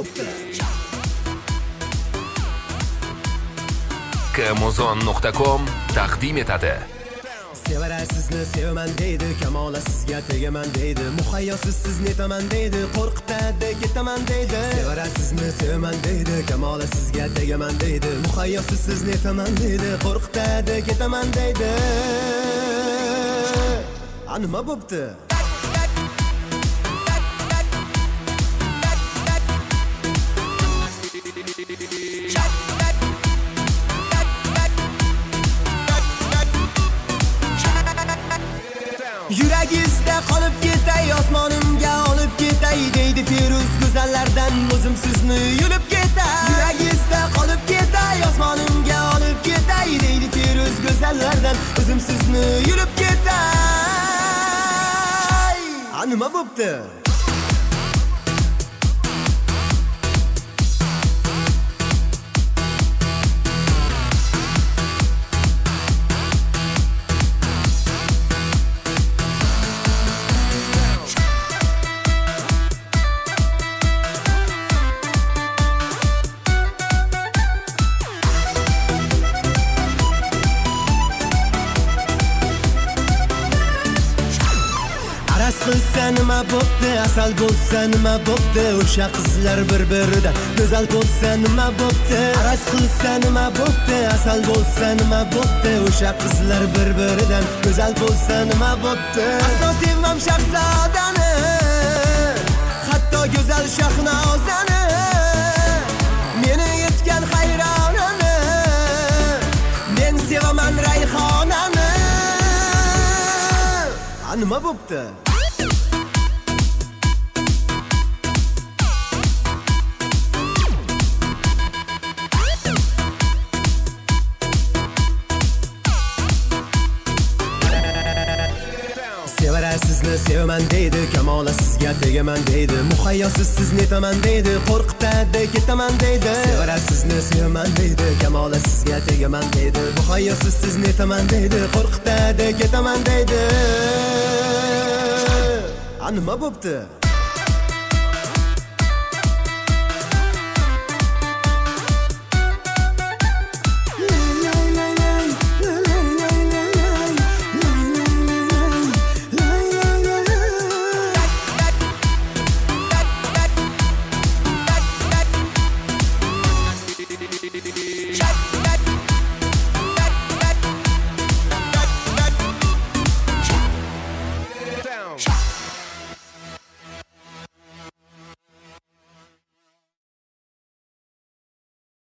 bo'pti. Kmozon.com taqdim etadi. Sevarar sizni sevaman deydi, kamola sizga tegaman deydi, muhayyosiz sizni etaman deydi, qo'rqitadi ketaman deydi. Sevarar sizni sevaman deydi, kamola sizga tegaman deydi, muhayyosiz sizni etaman deydi, qo'rqitadi ketaman deydi. Nima bo'pti? Yuragingizda qolib ketay, osmonimga olib ketay deydi Feruz go'zallardan o'zim sizni yulib ketay. Yuragingizda qolib ketay, osmonimga olib ketay deydi Feruz go'zallardan o'zim sizni yulib ketay. Nima bo'pti? Qilsa nima bo'pti, asal bo'lsa nima bo'pti, o'sha qizlar bir-biridan go'zal bo'lsa nima bo'pti. Aras qilsa nima bo'pti, asal bo'lsa nima bo'pti, o'sha qizlar bir-biridan go'zal bo'lsa nima bo'pti. Aslo sevmam shahzodani, hatto go'zal shahnozani, meni yetgan hayronani, men sevaman rayhonani. Nima bo'pti? Sevarar sizni sevaman deydi, kamola sizga tegaman deydi, muhayyosiz sizni etaman deydi, qo'rqitadi ketaman deydi. Sevarar sizni sevaman deydi, kamola sizga tegaman deydi, muhayyosiz sizni etaman deydi, qo'rqitadi ketaman deydi. Nima bo'pti?